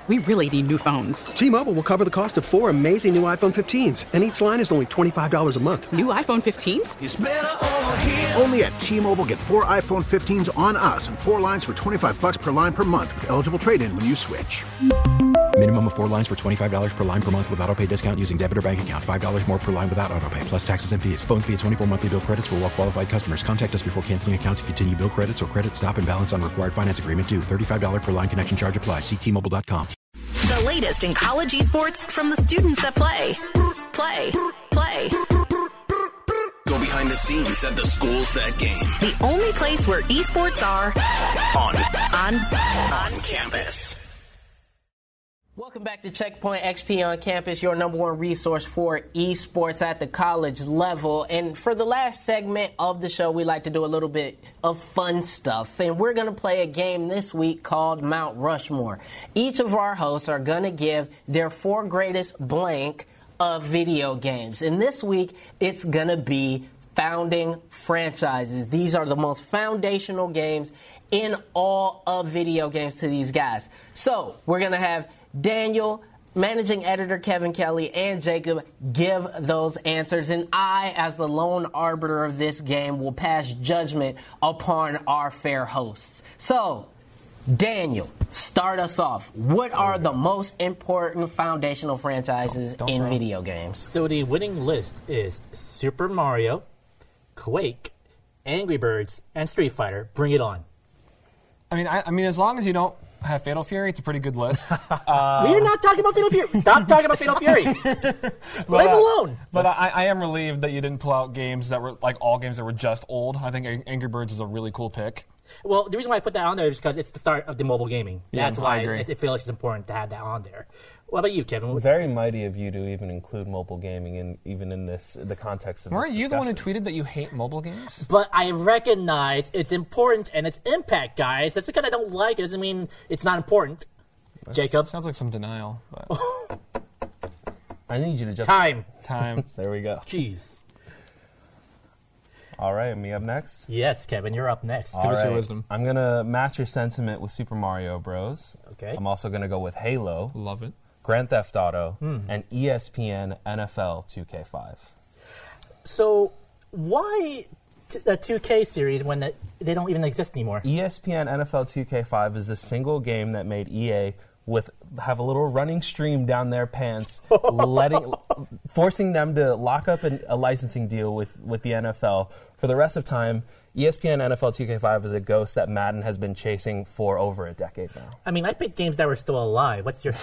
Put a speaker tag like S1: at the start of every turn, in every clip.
S1: We really need new phones.
S2: T-Mobile will cover the cost of 4 amazing new iPhone 15s, and each line is only $25 a month.
S1: New iPhone 15s?
S3: It's better over here.
S4: Only at T-Mobile, get 4 iPhone 15s on us and 4 lines for $25 per line per month with eligible trade-in when you switch.
S5: Minimum of 4 lines for $25 per line per month with autopay discount using debit or bank account. $5 more per line without autopay, plus taxes and fees. Phone fee at 24 monthly bill credits for well-qualified customers. Contact us before canceling account to continue bill credits or credit stop and balance on required finance agreement due. $35 per line connection charge applies. See T-Mobile.com.
S6: The latest in college esports from the students that play.
S3: Go behind the scenes at the schools that game.
S6: The only place where esports are
S3: on campus.
S7: Welcome back to Checkpoint XP on campus, your number one resource for esports at the college level. And for the last segment of the show, we like to do a little bit of fun stuff. And we're going to play a game this week called Mount Rushmore. Each of our hosts are going to give their 4 greatest blank of video games. And this week, it's going to be founding franchises. These are the most foundational games in all of video games to these guys. So we're going to have Daniel, managing editor Kevin Kelly, and Jacob give those answers. And I, as the lone arbiter of this game, will pass judgment upon our fair hosts. So, Daniel, start us off. What are the most important foundational franchises in video games?
S8: So the winning list is Super Mario, Quake, Angry Birds, and Street Fighter. Bring it on.
S9: I mean, as long as you don't have Fatal Fury, it's a pretty good list.
S8: We're not talking about Fatal Fury. Stop talking about Fatal Fury. Leave it alone.
S9: But I am relieved that you didn't pull out games that were like all games that were just old. I think Angry Birds is a really cool pick.
S8: Well, the reason why I put that on there is because it's the start of the mobile gaming. That's why I feel like it's important to have that on there. What about you, Kevin?
S10: Very mighty of you to even include mobile gaming, even in the context of.
S9: Weren't
S10: this
S9: you the one who
S10: discussion.
S9: tweeted that you hate mobile games?
S8: But I recognize its importance and its impact, guys. That's because I don't like it doesn't mean it's not important. Jacob?
S9: Sounds like some denial. But.
S10: I need you to just...
S8: Time.
S10: There we go.
S8: Jeez.
S10: All right, me up next?
S8: Yes, Kevin, you're up next.
S9: Give us your wisdom.
S10: I'm going to match your sentiment with Super Mario Bros.
S8: Okay.
S10: I'm also going to go with Halo.
S9: Love it.
S10: Grand Theft Auto, and ESPN NFL 2K5.
S8: So why the 2K series when they don't even exist anymore?
S10: ESPN NFL 2K5 is the single game that made EA have a little running stream down their pants, forcing them to lock up a licensing deal with the NFL for the rest of time. ESPN NFL 2K5 is a ghost that Madden has been chasing for over a decade now.
S8: I mean, I picked games that were still alive. What's your...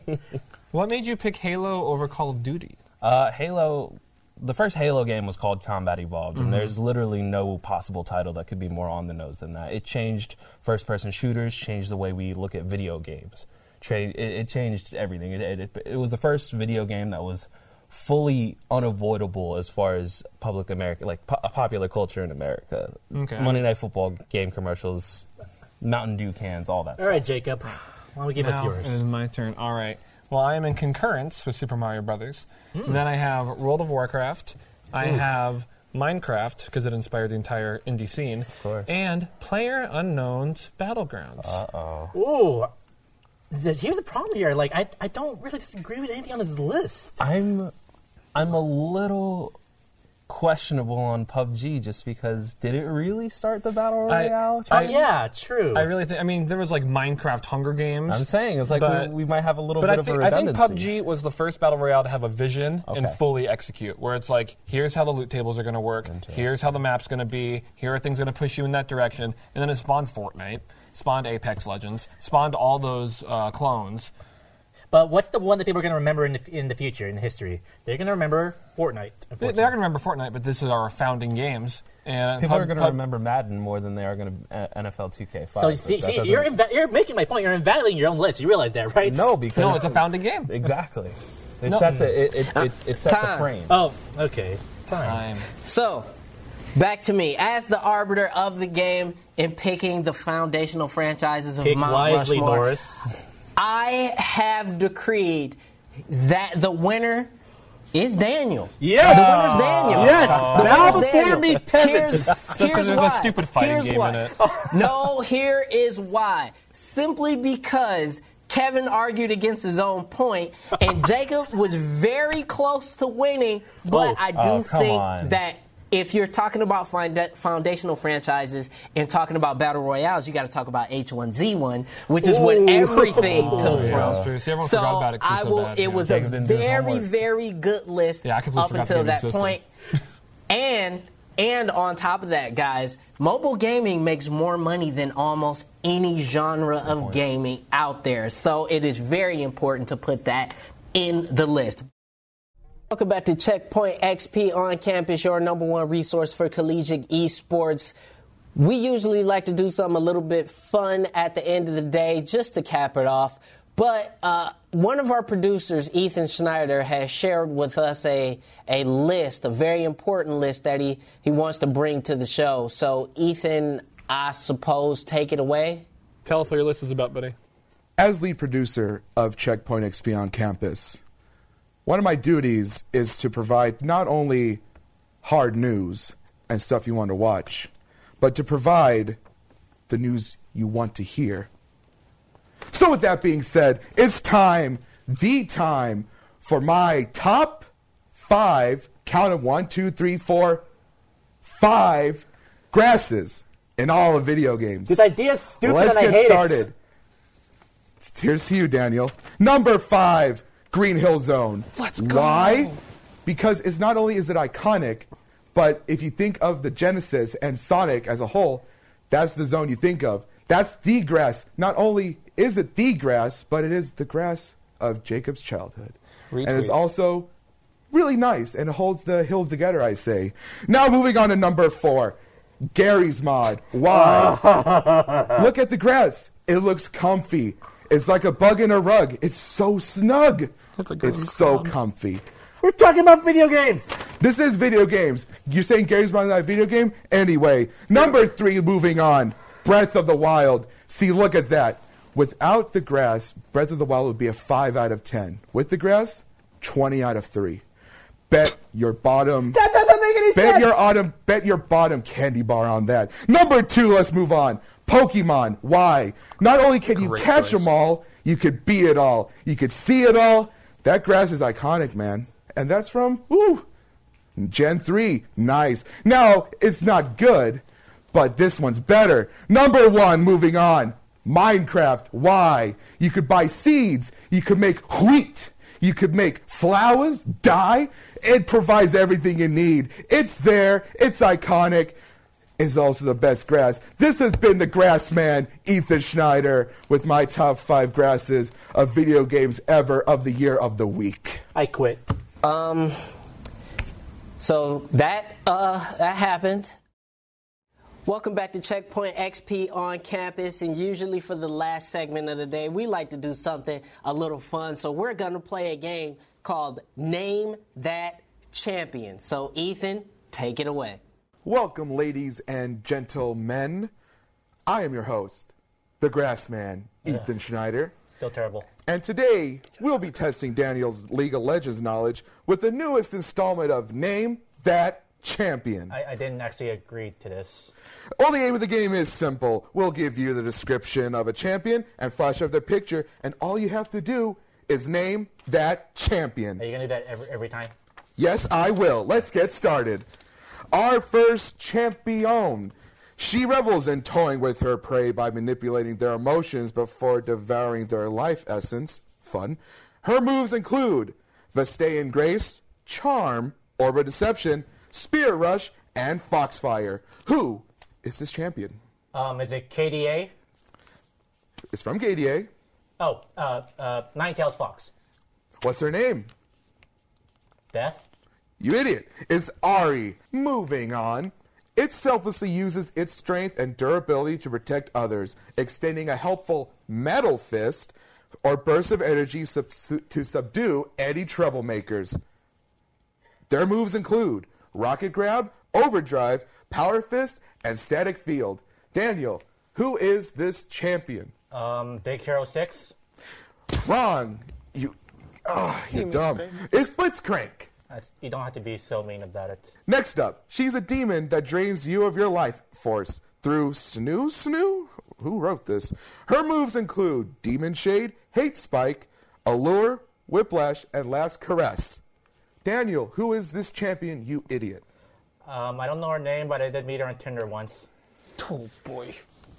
S9: What made you pick Halo over Call of Duty?
S10: Halo... The first Halo game was called Combat Evolved, and there's literally no possible title that could be more on the nose than that. It changed first-person shooters, changed the way we look at video games. It changed everything. It was the first video game that was fully unavoidable as far as public America, like popular culture in America.
S9: Okay.
S10: Monday Night Football game commercials, Mountain Dew cans, all that stuff.
S8: All right, Jacob. Why don't we give us yours?
S9: It is my turn. All right. Well, I am in concurrence with Super Mario Brothers. And then I have World of Warcraft. I have Minecraft, because it inspired the entire indie scene.
S10: Of course.
S9: And PlayerUnknown's Battlegrounds.
S10: Uh-oh.
S8: Ooh. Here's the problem here. Like, I don't really disagree with anything on this list.
S10: I'm a little questionable on PUBG just because did it really start the Battle Royale?
S8: Yeah, true.
S9: I really think, there was like Minecraft Hunger Games.
S10: I'm saying, it's like we might have a little bit of a
S9: I think
S10: redundancy.
S9: PUBG was the first Battle Royale to have a vision and fully execute, where it's like, here's how the loot tables are going to work, here's how the map's going to be, here are things going to push you in that direction, and then it spawned Fortnite, spawned Apex Legends, spawned all those clones.
S8: But what's the one that people are going to remember in the future, in history? They're going to remember Fortnite.
S9: They're going to remember Fortnite, but this is our founding games. And
S10: people are going to remember Madden more than they are going to NFL 2K5.
S8: So see you're making my point. You're invalidating your own list. You realize that, right?
S10: No, because...
S9: No, it's a founding game.
S10: Exactly. It set the frame.
S8: Oh, okay. Time.
S7: So, back to me. As the arbiter of the game in picking the foundational franchises of Mount
S8: wisely,
S7: Rushmore,
S8: Norris.
S7: I have decreed that the winner is Daniel.
S8: Yeah,
S7: the winner's Daniel.
S8: Yes,
S7: the winner's Daniel.
S8: me pivot.
S9: Just because there's a stupid fighting game in it.
S7: No, here is why. Simply because Kevin argued against his own point, and Jacob was very close to winning, but I do think that if you're talking about foundational franchises and talking about battle royales, you got to talk about H1Z1, which is what everything took from. So it was a very, very good list up until that point. And on top of that, guys, mobile gaming makes more money than almost any genre of gaming out there. So it is very important to put that in the list. Welcome back to Checkpoint XP on campus, your number one resource for collegiate esports. We usually like to do something a little bit fun at the end of the day just to cap it off. But one of our producers, Ethan Schneider, has shared with us a list, a very important list that he wants to bring to the show. So, Ethan, I suppose, take it away.
S9: Tell us what your list is about, buddy.
S11: As lead producer of Checkpoint XP on campus, one of my duties is to provide not only hard news and stuff you want to watch, but to provide the news you want to hear. So with that being said, it's time, the time, for my top 5, count of 1, 2, 3, 4, 5 grasses in all of video games.
S8: This idea is stupid.
S11: Let's
S8: and I
S11: get
S8: hate
S11: started. Here's to you, Daniel. Number 5, Green Hill Zone.
S9: Let's go.
S11: Why? Because it's not only is it iconic, but if you think of the Genesis and Sonic as a whole, that's the zone you think of. That's the grass. Not only is it the grass, but it is the grass of Jacob's childhood.
S9: Retweet.
S11: And it's also really nice and holds the hills together, I say. Now moving on to number 4, Gary's Mod. Why? Look at the grass. It looks comfy. It's like a bug in a rug. It's so snug. It's so comfy.
S8: We're talking about video games.
S11: This is video games. You're saying Gary's Mod is not a video game? Anyway, number 3, moving on. Breath of the Wild. See, look at that. Without the grass, Breath of the Wild would be a 5 out of 10. With the grass, 20 out of 3. Bet your bottom.
S8: That doesn't make any sense.
S11: Bet your bottom candy bar on that. Number 2, let's move on. Pokemon. Why? Not only can you catch them all, you could beat it all. You could see it all. That grass is iconic, man. And that's from, Gen 3. Nice. Now, it's not good, but this one's better. Number 1, moving on. Minecraft. Why? You could buy seeds. You could make wheat. You could make flowers, dye. It provides everything you need. It's there. It's iconic. It's also the best grass. This has been the Grass Man, Ethan Schneider, with my top 5 grasses of video games ever of the year of the week.
S8: I quit.
S7: So that happened. Welcome back to Checkpoint XP on campus, and usually for the last segment of the day, we like to do something a little fun. So we're going to play a game called Name That Champion. So Ethan, take it away.
S11: Welcome, ladies and gentlemen. I am your host, the Grass Man, Ethan Schneider.
S8: Still terrible.
S11: And today, we'll be testing Daniel's League of Legends knowledge with the newest installment of Name That Champion.
S8: I didn't actually agree to this.
S11: Well, the aim of the game is simple. We'll give you the description of a champion and flash up their picture, and all you have to do is name that champion.
S8: Are you going to do that every time?
S11: Yes, I will. Let's get started. Our first champion. She revels in toying with her prey by manipulating their emotions before devouring their life essence. Fun. Her moves include Vestaean Grace, Charm, Orb of Deception, Spirit Rush, and Foxfire. Who is this champion?
S8: Is it KDA?
S11: It's from KDA.
S8: Oh, Ninetales Fox.
S11: What's her name?
S8: Death?
S11: You idiot. It's Ahri. Moving on. It selflessly uses its strength and durability to protect others, extending a helpful metal fist or burst of energy to subdue any troublemakers. Their moves include Rocket Grab, Overdrive, Power Fist, and Static Field. Daniel, who is this champion?
S8: Big Hero 6.
S11: Wrong. You're dumb. It's Blitzcrank.
S8: You don't have to be so mean about it.
S11: Next up, she's a demon that drains you of your life force through Snoo? who wrote this? Her moves include Demon Shade, Hate Spike, Allure, Whiplash, and Last Caress. Daniel, who is this champion, you idiot?
S8: I don't know her name, but I did meet her on Tinder once.
S9: Oh, boy.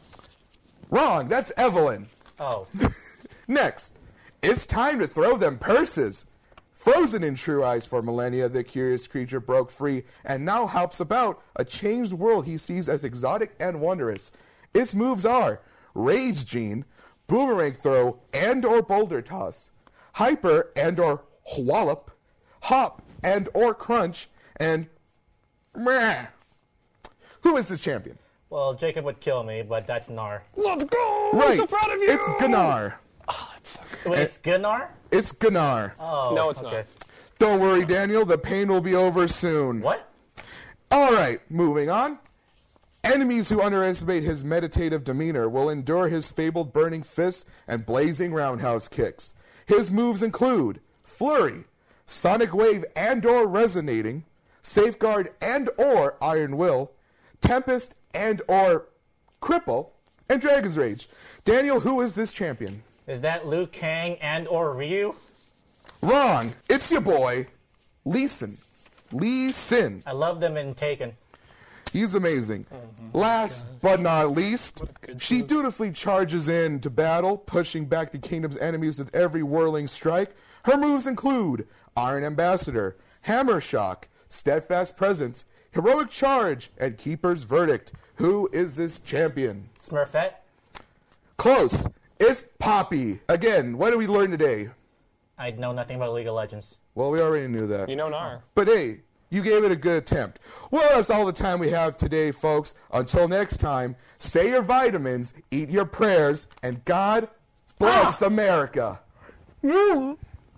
S11: Wrong, that's Evelyn.
S8: Oh.
S11: Next, it's time to throw them purses. Frozen in true eyes for millennia, the curious creature broke free and now helps about a changed world he sees as exotic and wondrous. Its moves are Rage Gene, Boomerang Throw and or Boulder Toss, Hyper and or Wallop, Hop and or Crunch, and Meh. Who is this champion?
S8: Well, Jacob would kill me, but that's Gnar.
S9: Let's go!
S11: Right,
S9: I'm so proud of you!
S11: it's Gnar.
S9: Oh, it's so good.
S8: Wait, it's Gnar?
S11: It's Gnar.
S8: Oh,
S9: No, it's
S8: okay.
S9: not.
S11: Don't worry, Daniel, the pain will be over soon.
S8: What?
S11: All right, moving on. Enemies who underestimate his meditative demeanor will endure his fabled burning fists and blazing roundhouse kicks. His moves include Flurry, Sonic Wave and or Resonating, Safeguard and or Iron Will, Tempest and or Cripple, and Dragon's Rage. Daniel, who is this champion?
S8: Is that Liu Kang and or Ryu?
S11: Wrong. It's your boy, Lee Sin. Lee Sin.
S8: I love them in Taken.
S11: He's amazing. Last but not least, she dutifully charges in to battle, pushing back the kingdom's enemies with every whirling strike. Her moves include Iron Ambassador, Hammer Shock, Steadfast Presence, Heroic Charge, and Keeper's Verdict. Who is this champion?
S8: Smurfette?
S11: Close. It's Poppy. Again, what did we learn today?
S8: I know nothing about League of Legends.
S11: Well, we already knew that.
S9: You know Gnar.
S11: But hey, you gave it a good attempt. Well, that's all the time we have today, folks. Until next time, say your vitamins, eat your prayers, and God bless America.
S7: Welcome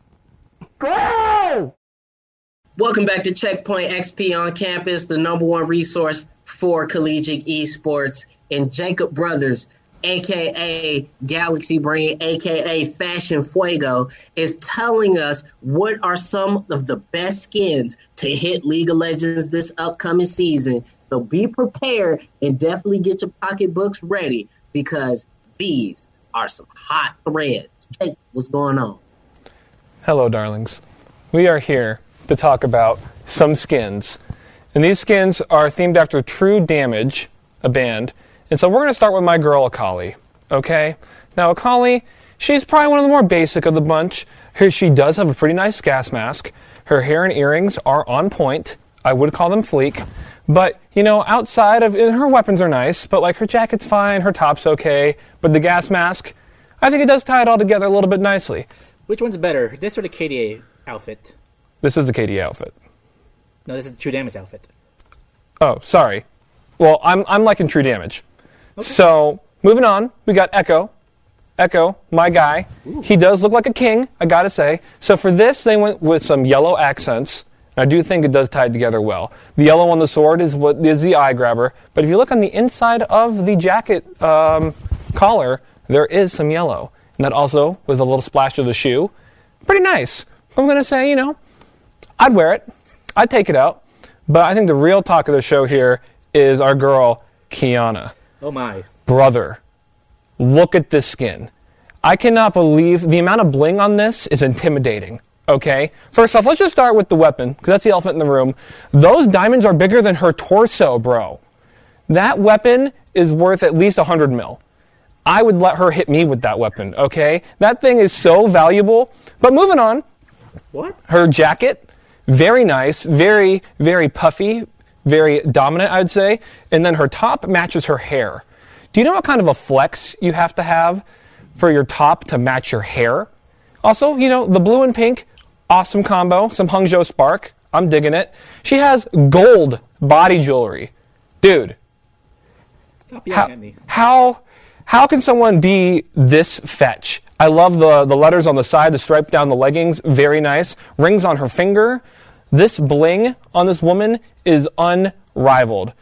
S7: back to Checkpoint XP on campus, the #1 resource for collegiate esports. And Jacob Brothers, a.k.a. Galaxy Brain, a.k.a. Fashion Fuego, is telling us what are some of the best skins to hit League of Legends this upcoming season. So be prepared and definitely get your pocketbooks ready because these are some hot threads. Jake, what's going on?
S9: Hello, darlings. We are here to talk about some skins. And these skins are themed after True Damage, a band. And so we're going to start with my girl, Akali. Okay? Now, Akali, she's probably one of the more basic of the bunch. She does have a pretty nice gas mask. Her hair and earrings are on point. I would call them fleek. But, you know, outside of... her weapons are nice, but, like, her jacket's fine, her top's okay. But the gas mask, I think it does tie it all together a little bit nicely.
S8: Which one's better, this or the KDA outfit?
S9: This is the KDA outfit.
S8: No, this is the True Damage outfit.
S9: Oh, sorry. Well, I'm liking True Damage. Okay. So, moving on, we got Echo. Echo, my guy. Ooh. He does look like a king, I gotta say. So for this, they went with some yellow accents. I do think it does tie together well. The yellow on the sword is what is the eye grabber. But if you look on the inside of the jacket collar, there is some yellow. And that also was a little splash of the shoe. Pretty nice. I'm going to say, you know, I'd wear it. I'd take it out. But I think the real talk of the show here is our girl, Qiyana.
S8: Oh, my.
S9: Brother, look at this skin. I cannot believe the amount of bling on this is intimidating. Okay? First off, let's just start with the weapon, because that's the elephant in the room. Those diamonds are bigger than her torso, bro. That weapon is worth at least 100 mil. I would let her hit me with that weapon, okay? That thing is so valuable. But moving on.
S8: What?
S9: Her jacket, very nice, very, very puffy, very dominant, I'd say. And then her top matches her hair. Do you know what kind of a flex you have to have for your top to match your hair? Also, you know, the blue and pink, awesome combo. Some Hangzhou Spark. I'm digging it. She has gold body jewelry. Dude.
S8: Stop yelling at me.
S9: How can someone be this fetch? I love the letters on the side, the stripe down the leggings. Very nice. Rings on her finger. This bling on this woman is unrivaled.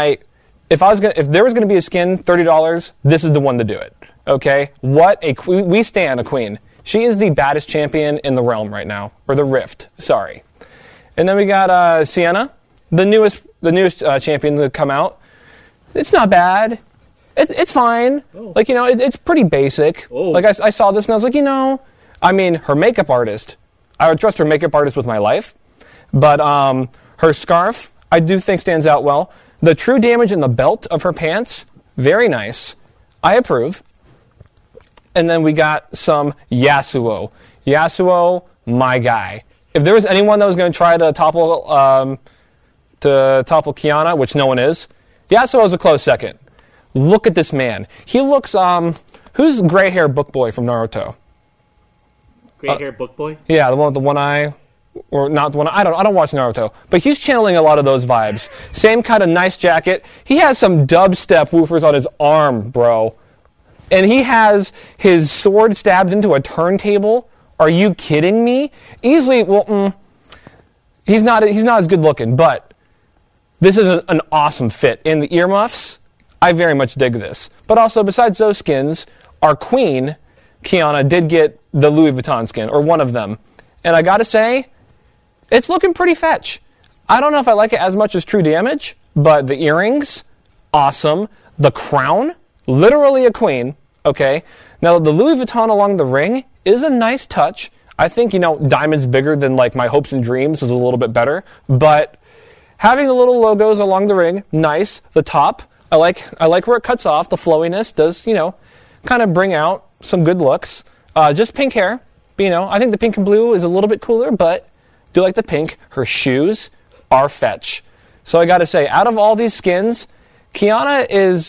S9: If there was gonna be a skin, $30, this is the one to do it. Okay? We stan a queen. She is the baddest champion in the realm right now, or the Rift. Sorry. And then we got Sienna, the newest champion to come out. It's not bad. It's fine.
S8: Oh.
S9: Like, it's pretty basic.
S8: Oh.
S9: Like, I saw this and I was like, her makeup artist, I would trust her makeup artist with my life. But her scarf, I do think stands out well. The true damage in the belt of her pants, very nice. I approve. And then we got some Yasuo. Yasuo, my guy. If there was anyone that was going to try to topple Qiyana, which no one is, Yasuo is a close second. Look at this man. He looks, who's gray hair book boy from Naruto?
S8: Gray hair book boy?
S9: Yeah, the one with the one eye, or not the one. I don't watch Naruto, but he's channeling a lot of those vibes. Same kind of nice jacket. He has some dubstep woofers on his arm, bro, and he has his sword stabbed into a turntable. Are you kidding me? Easily, he's not as good looking, but this is an awesome fit. In the earmuffs, I very much dig this. But also, besides those skins, our queen, Qiyana, did get the Louis Vuitton skin, or one of them. And I gotta say, it's looking pretty fetch. I don't know if I like it as much as True Damage, but the earrings, awesome. The crown, literally a queen, okay? Now, the Louis Vuitton along the ring is a nice touch. I think, diamonds bigger than, like, my hopes and dreams is a little bit better. But having the little logos along the ring, nice. The top, I like where it cuts off. The flowiness does, kind of bring out some good looks. Just pink hair. But, I think the pink and blue is a little bit cooler, but do like the pink. Her shoes are fetch. So I got to say, out of all these skins, Qiyana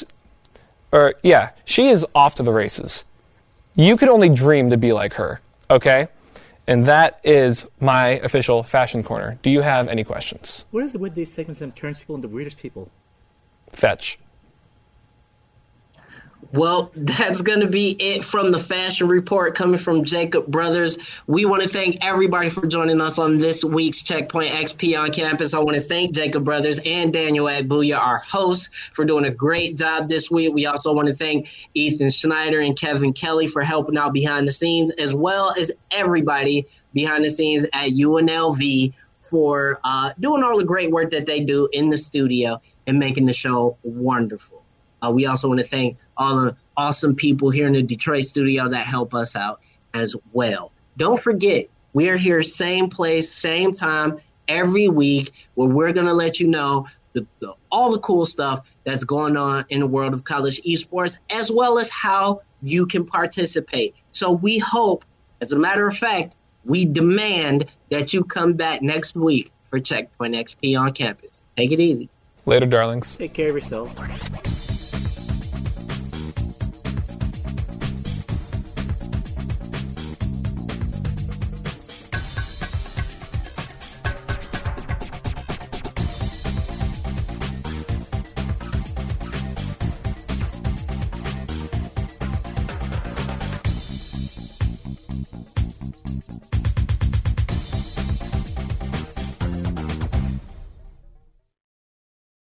S9: she is off to the races. You could only dream to be like her, okay? And that is my official fashion corner. Do you have any questions?
S8: What is it with these segments that turns people into weirdest people?
S9: Fetch.
S7: Well, that's going to be it from the Fashion Report coming from Jacob Brothers. We want to thank everybody for joining us on this week's Checkpoint XP on Campus. I want to thank Jacob Brothers and Daniel Agbuya, our hosts, for doing a great job this week. We also want to thank Ethan Schneider and Kevin Kelly for helping out behind the scenes, as well as everybody behind the scenes at UNLV for doing all the great work that they do in the studio and making the show wonderful. We also want to thank all the awesome people here in the Detroit studio that help us out as well. Don't forget, we are here same place, same time, every week, where we're going to let you know all the cool stuff that's going on in the world of college esports, as well as how you can participate. So we hope, as a matter of fact, we demand that you come back next week for Checkpoint XP on Campus. Take it easy.
S9: Later, darlings.
S8: Take care of yourself.